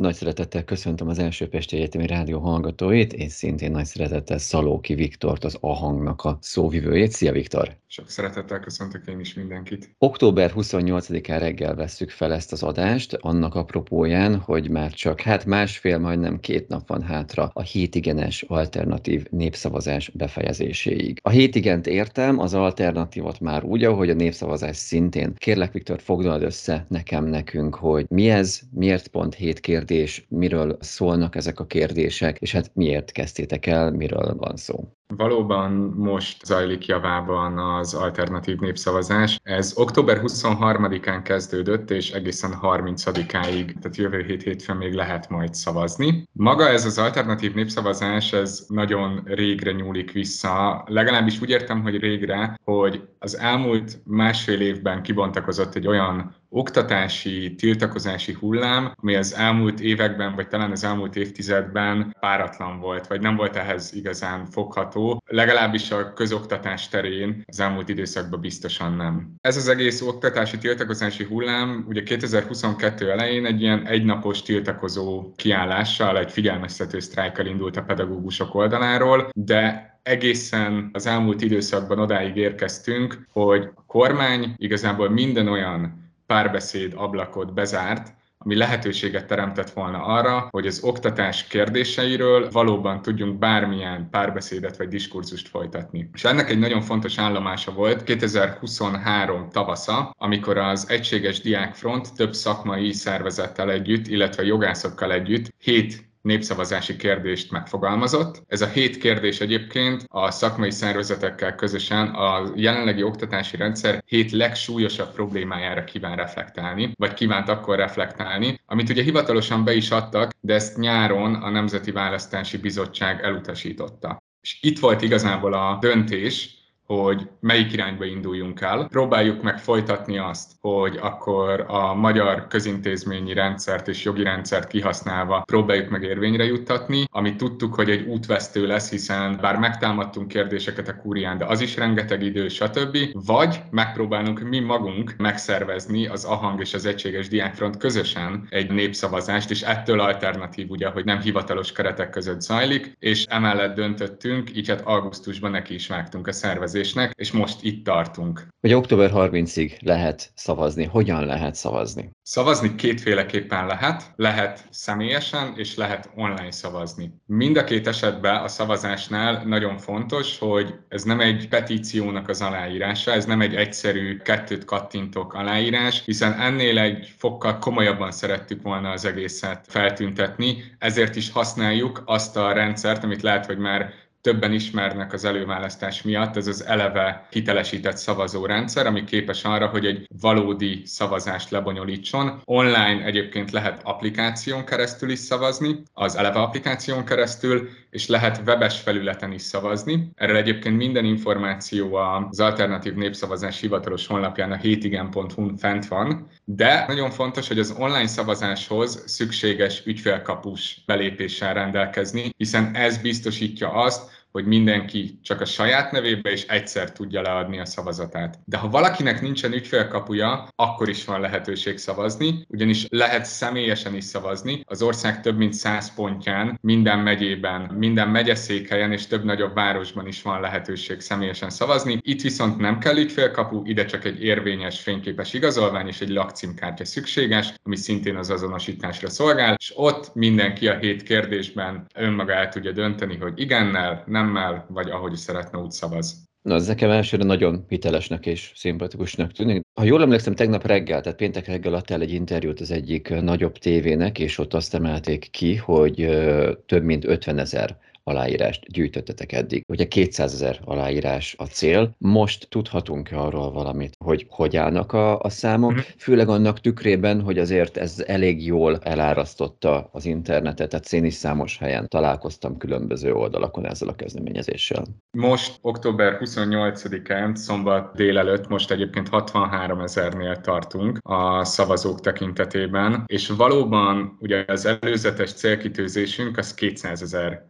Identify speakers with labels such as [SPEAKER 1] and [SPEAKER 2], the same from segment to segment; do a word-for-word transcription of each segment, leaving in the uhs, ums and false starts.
[SPEAKER 1] Nagy szeretettel köszöntöm az első Pesti Egyetemi Rádió hallgatóit, és szintén nagy szeretettel Szalóki Viktort, az A Hangnak a szóvivőjét. Szia, Viktor!
[SPEAKER 2] Sok szeretettel köszöntök én is mindenkit.
[SPEAKER 1] Október huszonnyolcadikán reggel vesszük fel ezt az adást, annak apropóján, hogy már csak hát másfél, majdnem két nap van hátra a hétigenes alternatív népszavazás befejezéséig. A hétigent értem, az alternatívot már úgy, ahogy a népszavazás szintén. Kérlek, Viktor, foglald össze nekem, nekünk, hogy mi ez, miért pont hét kérdés, miről szólnak ezek a kérdések, és hát miért kezdtétek el, miről van szó.
[SPEAKER 2] Valóban most zajlik javában az alternatív népszavazás. Ez október huszonharmadikán kezdődött, és egészen harmincadikáig, tehát jövő hét hétfőn még lehet majd szavazni. Maga ez az alternatív népszavazás, ez nagyon régre nyúlik vissza. Legalábbis úgy értem, hogy régre, hogy az elmúlt másfél évben kibontakozott egy olyan oktatási, tiltakozási hullám, ami az elmúlt években, vagy talán az elmúlt évtizedben páratlan volt, vagy nem volt ehhez igazán fogható, legalábbis a közoktatás terén az elmúlt időszakban biztosan nem. Ez az egész oktatási tiltakozási hullám ugye kétezer-huszonkettő elején egy ilyen egynapos tiltakozó kiállással, egy figyelmeztető sztrájkkal indult a pedagógusok oldaláról, de egészen az elmúlt időszakban odáig érkeztünk, hogy a kormány igazából minden olyan párbeszéd ablakot bezárt, ami lehetőséget teremtett volna arra, hogy az oktatás kérdéseiről valóban tudjunk bármilyen párbeszédet vagy diskurzust folytatni. És ennek egy nagyon fontos állomása volt kétezer-huszonhárom tavasza, amikor az Egységes Diákfront több szakmai szervezettel együtt, illetve jogászokkal együtt hét népszavazási kérdést megfogalmazott. Ez a hét kérdés egyébként a szakmai szervezetekkel közösen a jelenlegi oktatási rendszer hét legsúlyosabb problémájára kíván reflektálni, vagy kívánt akkor reflektálni, amit ugye hivatalosan be is adtak, de ezt nyáron a Nemzeti Választási Bizottság elutasította. És itt volt igazából a döntés, hogy melyik irányba induljunk el. Próbáljuk meg folytatni azt, hogy akkor a magyar közintézményi rendszert és jogi rendszert kihasználva próbáljuk meg érvényre juttatni, amit tudtuk, hogy egy útvesztő lesz, hiszen bár megtámadtunk kérdéseket a kúrián, de az is rengeteg idő, stb. Vagy megpróbálunk mi magunk megszervezni az A Hang és az Egységes Diákfront közösen egy népszavazást, és ettől alternatív ugye, hogy nem hivatalos keretek között zajlik, és emellett döntöttünk, így hát augusztusban neki is vágtunk a szervezésnek, és most itt tartunk.
[SPEAKER 1] Hogy október harmincadikáig lehet szavazni. Hogyan lehet szavazni?
[SPEAKER 2] Szavazni kétféleképpen lehet. Lehet személyesen, és lehet online szavazni. Mind a két esetben a szavazásnál nagyon fontos, hogy ez nem egy petíciónak az aláírása, ez nem egy egyszerű kettőt kattintok aláírás, hiszen ennél egy fokkal komolyabban szerettük volna az egészet feltüntetni, ezért is használjuk azt a rendszert, amit lehet, hogy már többen ismernek az előválasztás miatt, ez az eleve hitelesített szavazórendszer, ami képes arra, hogy egy valódi szavazást lebonyolítson. Online egyébként lehet applikáción keresztül is szavazni, az eleve applikáción keresztül, és lehet webes felületen is szavazni. Erről egyébként minden információ az Alternatív Népszavazás hivatalos honlapján, a hétigen pont hu-n fent van, de nagyon fontos, hogy az online szavazáshoz szükséges ügyfélkapus belépéssel rendelkezni, hiszen ez biztosítja azt, hogy mindenki csak a saját nevébe és egyszer tudja leadni a szavazatát. De ha valakinek nincsen ügyfélkapuja, akkor is van lehetőség szavazni, ugyanis lehet személyesen is szavazni. Az ország több mint száz pontján, minden megyében, minden megyeszékhelyen és több nagyobb városban is van lehetőség személyesen szavazni. Itt viszont nem kell ügyfélkapu, ide csak egy érvényes fényképes igazolvány és egy lakcímkártya szükséges, ami szintén az azonosításra szolgál, és ott mindenki a hét kérdésben önmaga el tudja dönteni, hogy igennel, nemmel, vagy ahogy szeretne, úgy szavaz.
[SPEAKER 1] Na, ez nekem elsőre nagyon hitelesnek és szimpatikusnak tűnik. Ha jól emlékszem, tegnap reggel, tehát péntek reggel adtál egy interjút az egyik nagyobb tévének, és ott azt emelték ki, hogy több mint ötvenezer aláírást gyűjtöttetek eddig. Ugye kétszázezer aláírás a cél. Most tudhatunk-e arról valamit, hogy hogy állnak a, a számok? Mm. Főleg annak tükrében, hogy azért ez elég jól elárasztotta az internetet, tehát én is számos helyen találkoztam különböző oldalakon ezzel a kezdeményezéssel.
[SPEAKER 2] Most október huszonnyolcadikán, szombat délelőtt, most egyébként hatvanhárom ezernél tartunk a szavazók tekintetében, és valóban ugye az előzetes célkitűzésünk az kétszázezer szavazó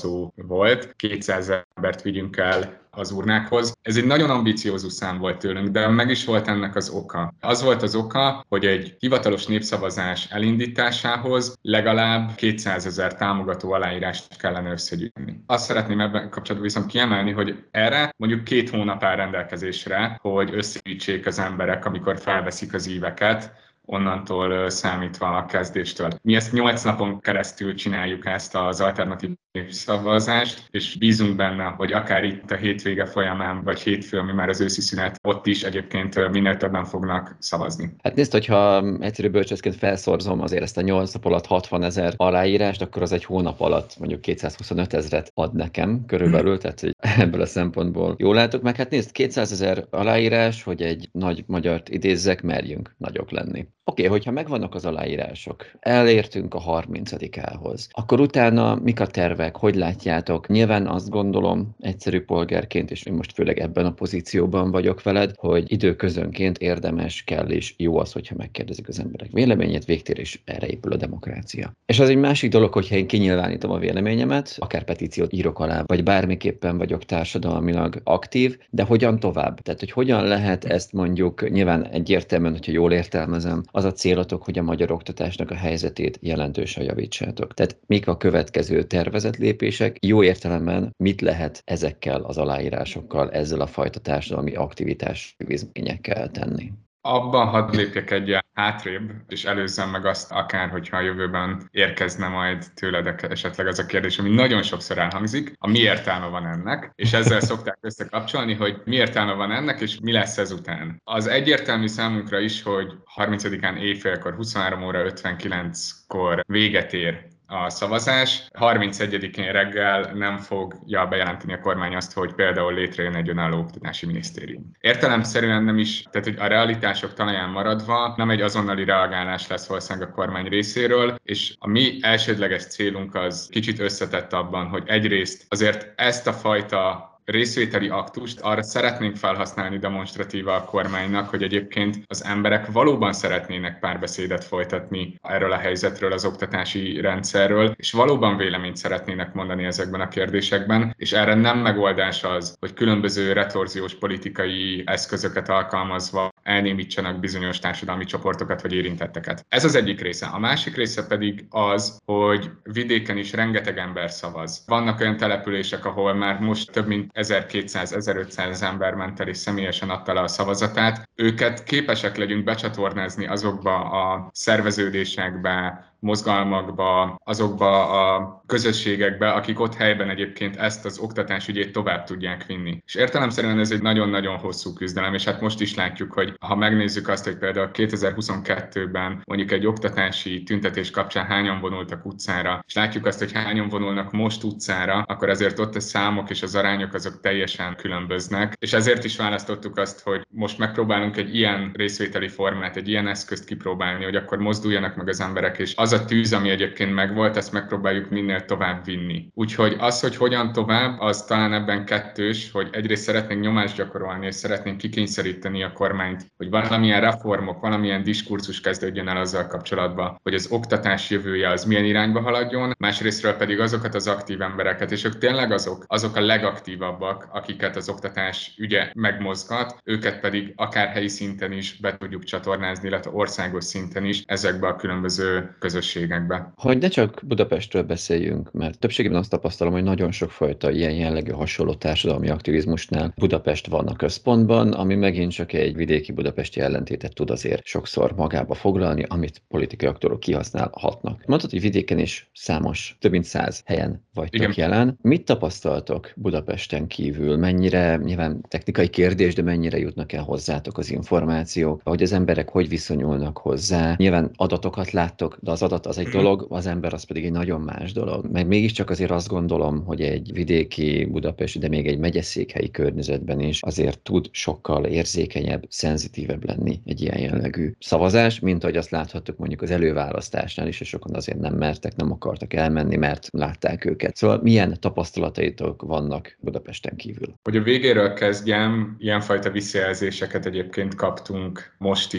[SPEAKER 2] szavazó volt, kétszázezer embert vigyünk el az urnákhoz. Ez egy nagyon ambiciózus szám volt tőlünk, de meg is volt ennek az oka. Az volt az oka, hogy egy hivatalos népszavazás elindításához legalább kétszázezer támogató aláírást kellene összegyűjteni. Azt szeretném ebben kapcsolatban viszont kiemelni, hogy erre mondjuk két hónap áll rendelkezésre, hogy összegyűjtsék az emberek, amikor felveszik az íveket, onnantól számítva a kezdéstől. Mi ezt nyolc napon keresztül csináljuk ezt az alternatív népszavazást, és bízunk benne, hogy akár itt a hétvége folyamán, vagy hétfő, ami már az őszi szünet, ott is egyébként minél többen fognak szavazni.
[SPEAKER 1] Hát nézd, hogyha egyszerű bölcsészként felszorzom azért ezt a nyolc nap alatt hatvanezer aláírást, akkor az egy hónap alatt mondjuk kétszázhuszonöt ezret ad nekem körülbelül, tehát hogy ebből a szempontból jól látok meg. Hát nézd, kétszázezer aláírás, hogy egy nagy magyart idézzek, merjünk nagyok lenni. Oké, okay, hogyha megvannak az aláírások, elértünk a harmincadikához, akkor utána mik a tervek, hogy látjátok? Nyilván azt gondolom egyszerű polgárként, és én most főleg ebben a pozícióban vagyok veled, hogy időközönként érdemes, kell és jó az, hogyha megkérdezik az emberek véleményét, végtére is erre épül a demokrácia. És az egy másik dolog, hogyha én kinyilvánítom a véleményemet, akár petíciót írok alá, vagy bármiképpen vagyok társadalmilag aktív, de hogyan tovább? Tehát, hogy hogyan lehet ezt mondjuk, nyilván egyértelműen, hogyha jól értelmezem, az a célotok, hogy a magyar oktatásnak a helyzetét jelentősen javítsátok. Tehát mik a következő tervezett lépések? Jó értelemben mit lehet ezekkel az aláírásokkal, ezzel a fajta társadalmi aktivitás vizményekkel tenni?
[SPEAKER 2] Abban hadd lépjek egy hátrébb, és előzzem meg azt akár, hogyha a jövőben érkezne majd tőled esetleg az a kérdés, ami nagyon sokszor elhangzik, a mi értelme van ennek, és ezzel szokták összekapcsolni, hogy mi értelme van ennek, és mi lesz ezután. Az egyértelmű számunkra is, hogy harmincadikán éjfélkor, huszonhárom óra ötvenkilenckor véget ér a szavazás. harmincegyedikén reggel nem fogja bejelenteni a kormány azt, hogy például létrejön egy önálló oktatási minisztérium. Értelemszerűen nem is, tehát hogy a realitások talaján maradva nem egy azonnali reagálás lesz valószínűleg a kormány részéről, és a mi elsődleges célunk az kicsit összetett abban, hogy egyrészt azért ezt a fajta részvételi aktust arra szeretnénk felhasználni demonstratíva a kormánynak, hogy egyébként az emberek valóban szeretnének párbeszédet folytatni erről a helyzetről, az oktatási rendszerről, és valóban véleményt szeretnének mondani ezekben a kérdésekben, és erre nem megoldás az, hogy különböző retorziós politikai eszközöket alkalmazva elnémítsanak bizonyos társadalmi csoportokat vagy érintetteket. Ez az egyik része. A másik része pedig az, hogy vidéken is rengeteg ember szavaz. Vannak olyan települések, ahol már most több mint ezerkétszáz-ezerötszáz ember ment el és személyesen adta le a szavazatát. Őket képesek legyünk becsatornázni azokba a szerveződésekbe, mozgalmakba, azokba a közösségekbe, akik ott helyben egyébként ezt az oktatásügyét tovább tudják vinni. És értelemszerűen ez egy nagyon-nagyon hosszú küzdelem, és hát most is látjuk, hogy ha megnézzük azt, hogy például kétezer-huszonkettőben mondjuk egy oktatási tüntetés kapcsán hányan vonultak utcára, és látjuk azt, hogy hányan vonulnak most utcára, akkor azért ott a számok és az arányok azok teljesen különböznek, és ezért is választottuk azt, hogy most megpróbálunk egy ilyen részvételi formát, egy ilyen eszközt kipróbálni, hogy akkor mozduljanak meg az emberek, és az a tűz, ami egyébként megvolt, ezt megpróbáljuk minél tovább vinni. Úgyhogy az, hogy hogyan tovább, az talán ebben kettős, hogy egyrészt szeretnénk nyomást gyakorolni, és szeretnénk kikényszeríteni a kormányt, hogy valamilyen reformok, valamilyen diskurzus kezdődjön el azzal kapcsolatban, hogy az oktatás jövője az milyen irányba haladjon, másrésztről pedig azokat az aktív embereket, és ők tényleg azok, azok a legaktívabbak, akiket az oktatás ügye megmozgat, őket pedig akár helyi szinten is be tudjuk csatornázni, illetve országos szinten is ezekbe a különböző közösségekbe.
[SPEAKER 1] Hogy ne csak Budapestről beszéljünk, mert többségében azt tapasztalom, hogy nagyon sokfajta ilyen jellegű hasonló társadalmi aktivizmusnál Budapest van a központban, ami megint csak egy vidéki budapesti ellentétet tud azért sokszor magába foglalni, amit politikai aktorok kihasználhatnak. Mondhatod, hogy vidéken is számos, több mint száz helyen vagytok Igen. jelen. Mit tapasztaltok Budapesten kívül? Mennyire, nyilván technikai kérdés, de mennyire jutnak el hozzátok az információk, hogy az emberek hogy viszonyulnak hozzá? Nyilván adatokat láttok, de az adat az egy dolog, az ember az pedig egy nagyon más dolog. Meg mégiscsak azért azt gondolom, hogy egy vidéki budapesti, de még egy megyeszékhelyi környezetben is azért tud sokkal érzékenyebb, szenzitívebb lenni egy ilyen jellegű szavazás, mint ahogy azt láthattuk mondjuk az előválasztásnál is, és sokan azért nem mertek, nem akartak elmenni, mert látták őket. Szóval milyen tapasztalataitok vannak Budapesten kívül?
[SPEAKER 2] Hogy a végéről kezdjem, ilyenfajta visszajelzéseket egyébként kaptunk most is,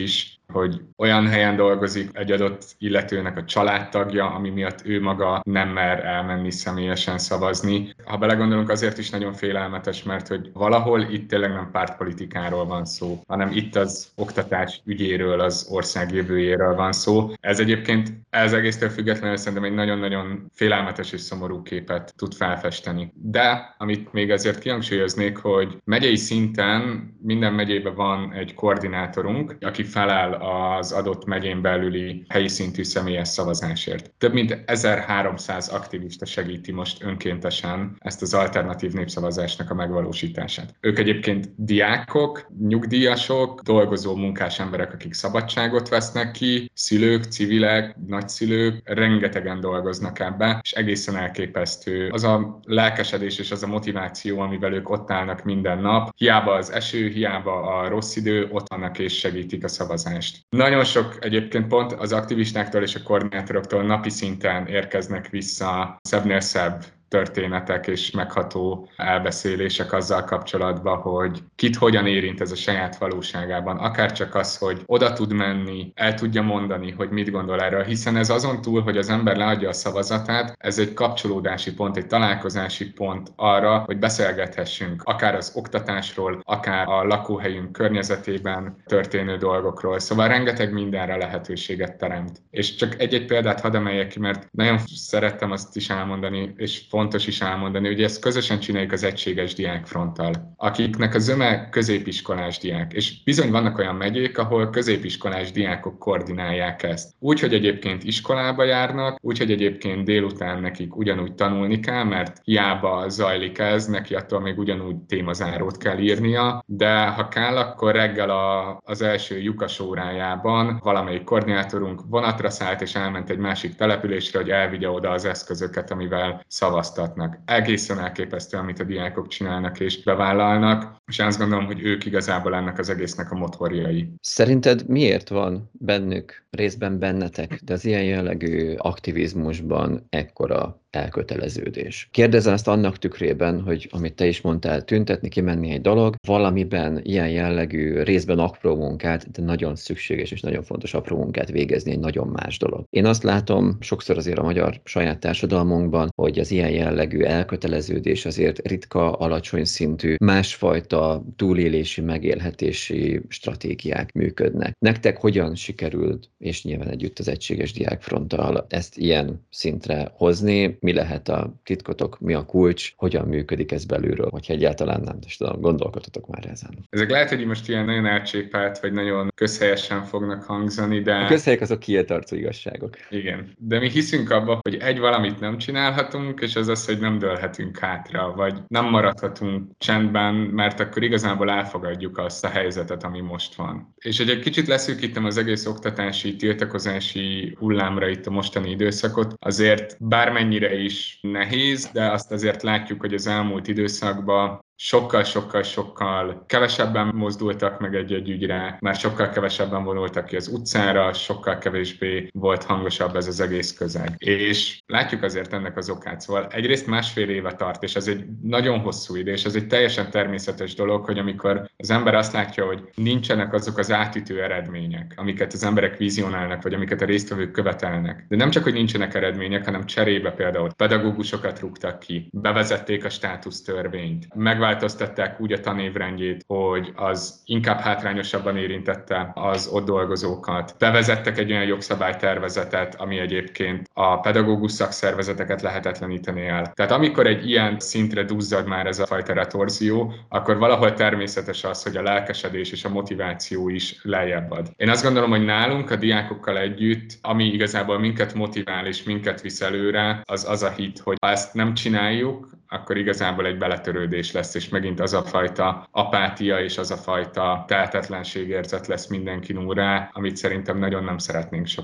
[SPEAKER 2] hogy olyan helyen dolgozik egy adott illetőnek a családtagja, ami miatt ő maga nem mer elmenni személyesen szavazni. Ha belegondolunk, azért is nagyon félelmetes, mert hogy valahol itt tényleg nem pártpolitikáról van szó, hanem itt az oktatás ügyéről, az ország jövőjéről van szó. Ez egyébként ez egésztől függetlenül szerintem egy nagyon-nagyon félelmetes és szomorú képet tud felfesteni. De amit még azért kihangsúlyoznék, hogy megyei szinten minden megyében van egy koordinátorunk, aki felel az adott megyén belüli helyi szintű személyes szavazásért. Több mint ezerháromszáz aktivista segíti most önkéntesen ezt az alternatív népszavazásnak a megvalósítását. Ők egyébként diákok, nyugdíjasok, dolgozó munkás emberek, akik szabadságot vesznek ki, szülők, civilek, nagyszülők, rengetegen dolgoznak ebben, és egészen elképesztő az a lelkesedés és az a motiváció, amivel ők ott állnak minden nap. Hiába az eső, hiába a rossz idő, ott vannak és segítik a szavazást. Nagyon sok egyébként pont az aktivistáktól és a koordinátoroktól napi szinten érkeznek vissza szebbnél szebb történetek és megható elbeszélések azzal kapcsolatban, hogy kit hogyan érint ez a saját valóságában. Akár csak az, hogy oda tud menni, el tudja mondani, hogy mit gondol erről, hiszen ez azon túl, hogy az ember leadja a szavazatát, ez egy kapcsolódási pont, egy találkozási pont arra, hogy beszélgethessünk akár az oktatásról, akár a lakóhelyünk környezetében történő dolgokról. Szóval rengeteg mindenre lehetőséget teremt. És csak egy-egy példát hadd emeljek ki, mert nagyon szerettem azt is elmondani, és fontos is elmondani, hogy ezt közösen csináljuk az Egységes Diákfronttal, akiknek a zöme középiskolás diák. És bizony vannak olyan megyék, ahol középiskolás diákok koordinálják ezt. Úgy, hogy egyébként iskolába járnak, úgy, hogy egyébként délután nekik ugyanúgy tanulni kell, mert hiába zajlik ez, neki attól még ugyanúgy témazárót kell írnia, de ha kell, akkor reggel a, az első lyukas órájában valamelyik koordinátorunk vonatra szállt és elment egy másik településre, hogy elvigye oda az eszközöket, amivel szavaztatnak. Egészen elképesztő, amit a diákok csinálnak és bevállalnak, és azt gondolom, hogy ők igazából ennek az egésznek a motorjai.
[SPEAKER 1] Szerinted miért van bennük, részben bennetek, de az ilyen jellegű aktivizmusban ekkora elköteleződés? Kérdezem ezt annak tükrében, hogy amit te is mondtál, tüntetni, kimenni egy dolog, valamiben ilyen jellegű, részben apró munkát, de nagyon szükséges és nagyon fontos apró munkát végezni egy nagyon más dolog. Én azt látom sokszor azért a magyar saját társadalmunkban, hogy az ilyen jellegű elköteleződés azért ritka, alacsony szintű, másfajta túlélési, megélhetési stratégiák működnek. Nektek hogyan sikerült, és nyilván együtt az Egységes Diákfronttal ezt ilyen szintre hozni? Mi lehet a titkotok, mi a kulcs, hogyan működik ez belülről, hogyha egyáltalán nem, és tudom, gondolkodhatok már ezen.
[SPEAKER 2] Ezek lehet, hogy most ilyen nagyon elcsépelt, vagy nagyon közhelyesen fognak hangzani, de...
[SPEAKER 1] A közhelyek azok kieltartó igazságok.
[SPEAKER 2] Igen, de mi hiszünk abba, hogy egy valamit nem csinálhatunk, és az az, hogy nem dőlhetünk hátra, vagy nem maradhatunk csendben, mert akkor igazából elfogadjuk azt a helyzetet, ami most van. És hogy egy kicsit leszűkítem az egész oktatási, tiltakozási hullámra itt a mostani időszakot, azért bármennyire is nehéz, de azt azért látjuk, hogy az elmúlt időszakban sokkal-sokkal-sokkal kevesebben mozdultak meg egy-egy ügyre, már sokkal kevesebben vonultak ki az utcára, sokkal kevésbé volt hangosabb ez az egész közeg. És látjuk azért ennek az okát. Szóval egyrészt másfél éve tart, és ez egy nagyon hosszú idő, és ez egy teljesen természetes dolog, hogy amikor az ember azt látja, hogy nincsenek azok az átütő eredmények, amiket az emberek vizionálnak, vagy amiket a résztvevők követelnek. De nem csak, hogy nincsenek eredmények, hanem cserébe például pedagógusokat rúgtak ki, bevezették a státusztörvényt, megváltoztatták úgy a tanévrendjét, hogy az inkább hátrányosabban érintette az ott dolgozókat. Bevezettek egy olyan jogszabálytervezetet, ami egyébként a pedagógus szakszervezeteket lehetetleníteni el. Tehát amikor egy ilyen szintre duzzad már ez a fajta retorzió, akkor valahol természetes az, hogy a lelkesedés és a motiváció is lejjebb ad. Én azt gondolom, hogy nálunk a diákokkal együtt, ami igazából minket motivál és minket visz előre, az az a hit, hogy ha ezt nem csináljuk, akkor igazából egy beletörődés lesz, és megint az a fajta apátia és az a fajta tehetetlenségérzet lesz mindenkin úrrá, amit szerintem nagyon nem szeretnénk sokan.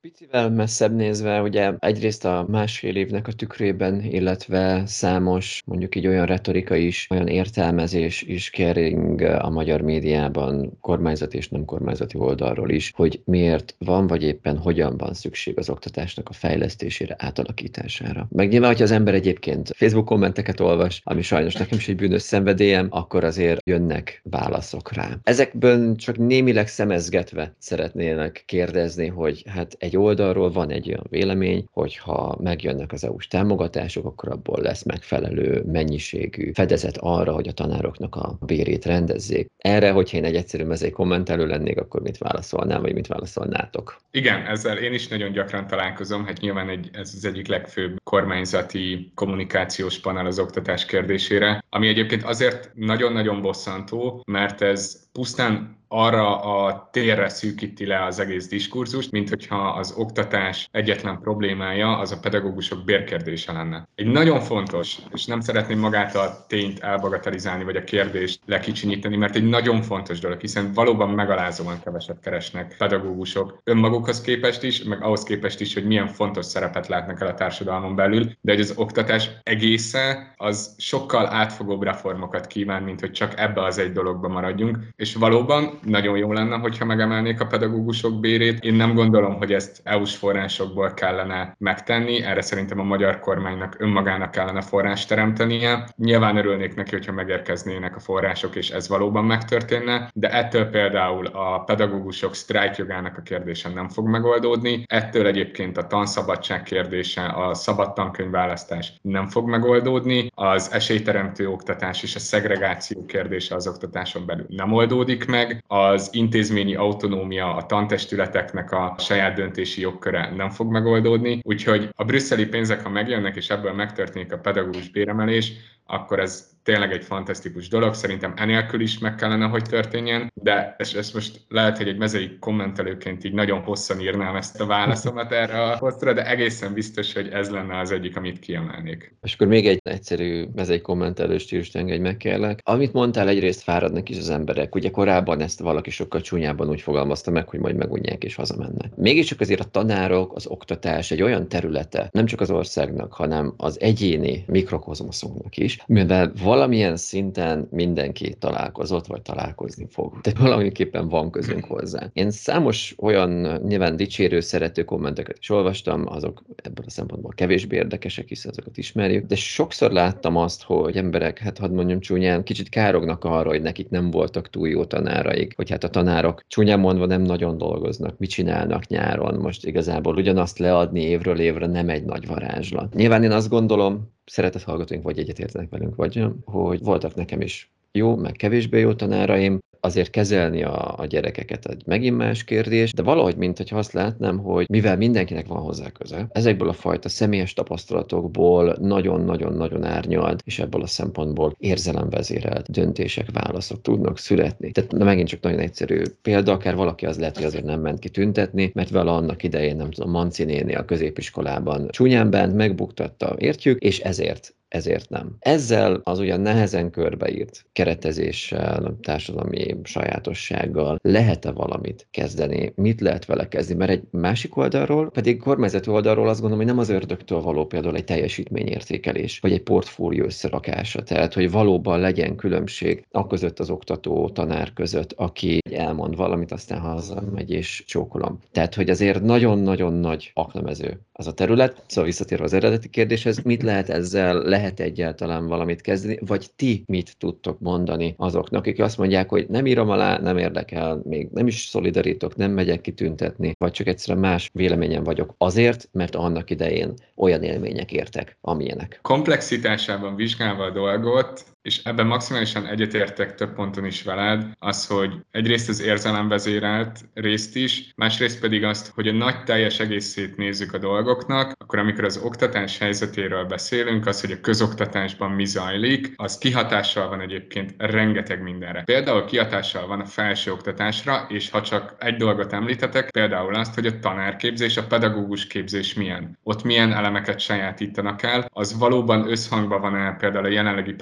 [SPEAKER 1] Picivel messzebb nézve, ugye egyrészt a másfél évnek a tükrében, illetve számos, mondjuk így olyan retorika is, olyan értelmezés is kering a magyar médiában, kormányzati és nem kormányzati oldalról is, hogy miért van, vagy éppen hogyan van szükség az oktatásnak a fejlesztésére, átalakítására. Meg nyilván, hogyha az ember egyébként Facebook kommenteket olvas, ami sajnos nekem is egy bűnös szenvedélyem, akkor azért jönnek válaszok rá. Ezekből csak némileg szemezgetve szeretnének kérdezni, hogy hát egy oldalról van egy olyan vélemény, hogy ha megjönnek az é u-s támogatások, akkor abból lesz megfelelő mennyiségű fedezet arra, hogy a tanároknak a bérét rendezzék. Erre, hogyha én egy egyszerű mezei kommentelő lennék, akkor mit válaszolnám, vagy mit válaszolnátok?
[SPEAKER 2] Igen, ezzel én is nagyon gyakran találkozom, hát nyilván egy, ez az egyik legfőbb kormányzati kommunikációs panel az oktatás kérdésére, ami egyébként azért nagyon-nagyon bosszantó, mert ez pusztán arra a térre szűkíti le az egész diskurzust, mint hogyha az oktatás egyetlen problémája az a pedagógusok bérkérdése lenne. Egy nagyon fontos, és nem szeretném magát a tényt elbagatelizálni, vagy a kérdést lekicsinyíteni, mert egy nagyon fontos dolog, hiszen valóban megalázóan keveset keresnek pedagógusok önmagukhoz képest is, meg ahhoz képest is, hogy milyen fontos szerepet látnak el a társadalmon belül, de hogy az oktatás egésze az sokkal átfogóbb reformokat kíván, mint hogy csak ebbe az egy dologba maradjunk, és valóban nagyon jó lenne, hogyha megemelnék a pedagógusok bérét. Én nem gondolom, hogy ezt é u-s forrásokból kellene megtenni, erre szerintem a magyar kormánynak önmagának kellene forrást teremtenie. Nyilván örülnék neki, hogyha megérkeznének a források, és ez valóban megtörténne, de ettől például a pedagógusok sztrájkjogának a kérdése nem fog megoldódni, ettől egyébként a tanszabadság kérdése, a szabad tankönyvválasztás nem fog megoldódni, az esélyteremtő oktatás és a szegregáció kérdése az oktatáson belül nem oldódik meg, az intézményi autonómia, a tantestületeknek a saját döntési jogköre nem fog megoldódni, úgyhogy a brüsszeli pénzek, ha megjönnek és ebből megtörténik a pedagógus béremelés, akkor ez tényleg egy fantasztikus dolog, szerintem enélkül is meg kellene, hogy történjen, de ezt, ezt most lehet, hogy egy mezei kommentelőként így nagyon hosszan írnám ezt a válaszomat erre a posztra, de egészen biztos, hogy ez lenne az egyik, amit kiemelnék.
[SPEAKER 1] És akkor még egy egyszerű mezei kommentelő stílust engedj meg, kérlek. Amit mondtál, egyrészt fáradnak is az emberek. Ugye korábban ezt valaki sokkal csúnyában úgy fogalmazta meg, hogy majd megunják és hazamennek. Mégiscsak azért a tanárok, az oktatás egy olyan területe, nem csak az országnak, hanem az egyéni mikrokozmoszunknak is, mivel valamilyen szinten mindenki találkozott, vagy találkozni fog. Tehát valamiképpen van közünk hozzá. Én számos olyan nyilván dicsérő, szerető kommenteket is olvastam, azok ebből a szempontból kevésbé érdekesek, hiszen azokat ismerjük, de sokszor láttam azt, hogy emberek, hát hadd mondjam csúnyán, kicsit kárognak arra, hogy nekik nem voltak túl jó tanáraik, hogy hát a tanárok csúnyán mondva nem nagyon dolgoznak, mit csinálnak nyáron, most igazából ugyanazt leadni évről évre nem egy nagy varázslat. Nyilván én azt gondolom, szeretett hallgatóink vagy egyetértenek velünk, vagy nem, hogy voltak nekem is jó, meg kevésbé jó tanáraim, azért kezelni a, a gyerekeket egy megint más kérdés, de valahogy, mintha azt látnám, hogy mivel mindenkinek van hozzá köze, ezekből a fajta személyes tapasztalatokból nagyon-nagyon-nagyon árnyalt, és ebből a szempontból érzelemvezérelt döntések, válaszok tudnak születni. Tehát megint csak nagyon egyszerű példa, akár valaki az lehet, hogy azért nem ment ki tüntetni, mert vele annak idején, nem tudom, Manci néni a középiskolában csúnyán bánt, megbuktatta, értjük, és ezért ezért nem. Ezzel az ugyan nehezen körbeírt keretezéssel, társadalmi sajátossággal lehet-e valamit kezdeni? Mit lehet vele kezdeni? Mert egy másik oldalról, pedig kormányzati oldalról azt gondolom, hogy nem az ördögtől való például egy teljesítményértékelés, vagy egy portfólió összerakása. Tehát, hogy valóban legyen különbség a között az oktató tanár között, aki elmond valamit, aztán hazamegy és csókolom. Tehát, hogy azért nagyon-nagyon nagy aknamező az a terület. Szóval visszatérve az eredeti kérdéshez, mit lehet ezzel, lehet egyáltalán valamit kezdeni, vagy ti mit tudtok mondani azoknak, akik azt mondják, hogy nem írom alá, nem érdekel, még nem is szolidarítok, nem megyek kitüntetni, vagy csak egyszerűen más véleményen vagyok azért, mert annak idején olyan élmények értek, amilyenek.
[SPEAKER 2] Komplexitásában vizsgálva a dolgot, és ebben maximálisan egyetértek több ponton is veled, az, hogy egyrészt az érzelemvezérelt részt is, másrészt pedig azt, hogy a nagy teljes egészét nézzük a dolgoknak, akkor amikor az oktatás helyzetéről beszélünk, az, hogy a közoktatásban mi zajlik, az kihatással van egyébként rengeteg mindenre. Például kihatással van a felsőoktatásra, és ha csak egy dolgot említetek, például azt, hogy a tanárképzés, a pedagógus képzés milyen. Ott milyen elemeket sajátítanak el, az valóban összhangban van el például a jelenlegi pedagógus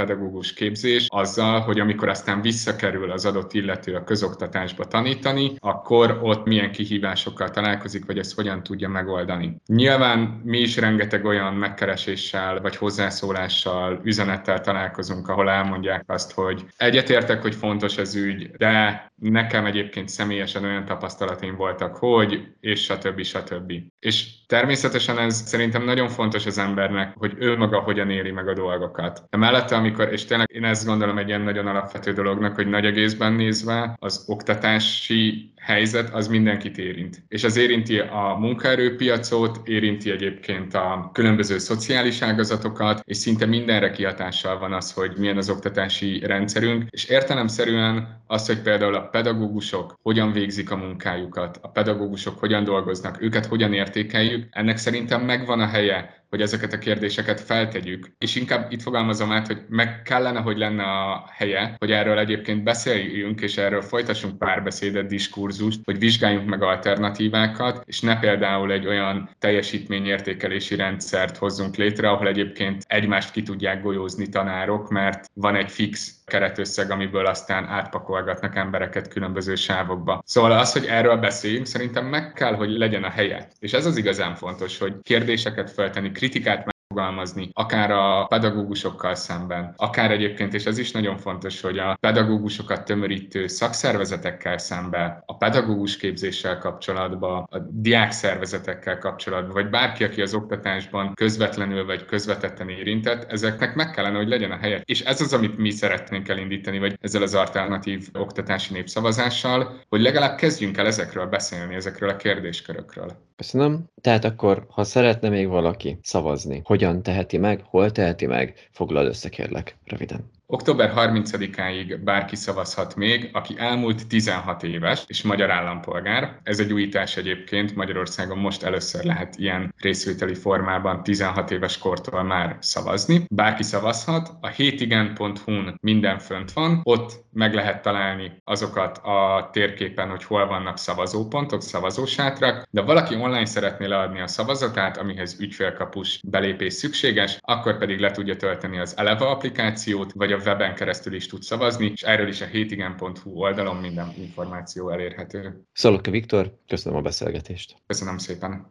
[SPEAKER 2] pedagógus képzés azzal, hogy amikor aztán visszakerül az adott illető a közoktatásba tanítani, akkor ott milyen kihívásokkal találkozik, vagy ezt hogyan tudja megoldani. Nyilván mi is rengeteg olyan megkereséssel, vagy hozzászólással, üzenettel találkozunk, ahol elmondják azt, hogy egyetértek, hogy fontos az ügy, de nekem egyébként személyesen olyan tapasztalataim voltak, hogy, és stb. stb. És természetesen ez szerintem nagyon fontos az embernek, hogy ő maga hogyan éli meg a dolgokat. De mellette, amikor, és tényleg én ezt gondolom egy ilyen nagyon alapvető dolognak, hogy nagy egészben nézve az oktatási helyzet az mindenkit érint. És az érinti a munkaerőpiacot, érinti egyébként a különböző szociális ágazatokat, és szinte mindenre kihatással van az, hogy milyen az oktatási rendszerünk, és értelemszerűen az, hogy például a pedagógusok hogyan végzik a munkájukat, a pedagógusok hogyan dolgoznak, őket hogyan értékeljük, ennek szerintem megvan a helye, hogy ezeket a kérdéseket feltegyük. És inkább itt fogalmazom át, hogy meg kellene, hogy lenne a helye, hogy erről egyébként beszéljünk, és erről folytassunk párbeszédet, diskurzust, hogy vizsgáljunk meg alternatívákat, és ne például egy olyan teljesítményértékelési rendszert hozzunk létre, ahol egyébként egymást ki tudják golyózni tanárok, mert van egy fix keretösszeg, amiből aztán átpakolgatnak embereket különböző sávokba. Szóval az, hogy erről beszéljünk, szerintem meg kell, hogy legyen a helye. És ez az igazán fontos, hogy kérdéseket feltenni, kritikát megfogalmazni, akár a pedagógusokkal szemben, akár egyébként, és ez is nagyon fontos, hogy a pedagógusokat tömörítő szakszervezetekkel szemben, a pedagógus képzéssel kapcsolatban, a diákszervezetekkel kapcsolatban, vagy bárki, aki az oktatásban közvetlenül vagy közvetetten érintett, ezeknek meg kellene, hogy legyen a helye. És ez az, amit mi szeretnénk elindítani, vagy ezzel az alternatív oktatási népszavazással, hogy legalább kezdjünk el ezekről beszélni, ezekről a kérdéskörökről.
[SPEAKER 1] Köszönöm. Tehát akkor, ha szeretne még valaki szavazni, hogyan teheti meg, hol teheti meg, foglald össze kérlek, röviden.
[SPEAKER 2] október harmincadikáig bárki szavazhat még, aki elmúlt tizenhat éves és magyar állampolgár. Ez egy újítás egyébként, Magyarországon most először lehet ilyen részvételi formában tizenhat éves kortól már szavazni. Bárki szavazhat, a hétigen pont hu-n minden fönt van, ott meg lehet találni azokat a térképen, hogy hol vannak szavazópontok, szavazósátrak, de valaki online szeretné leadni a szavazatát, amihez ügyfélkapus belépés szükséges, akkor pedig le tudja tölteni az Eleva applikációt, vagy a weben keresztül is tud szavazni, és erről is a hétigen pont hu oldalon minden információ elérhető.
[SPEAKER 1] Szalocka Viktor, köszönöm a beszélgetést.
[SPEAKER 2] Köszönöm szépen.